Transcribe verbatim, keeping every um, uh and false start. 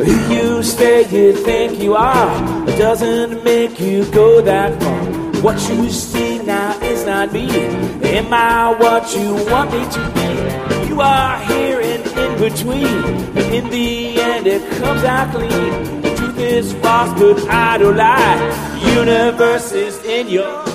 Who you say you think you are doesn't make you go that far. What you see now is not me. Am I what you want me to be? You are here and in between, but in the end it comes out clean. The truth is false, but I don't lie. Universe is in your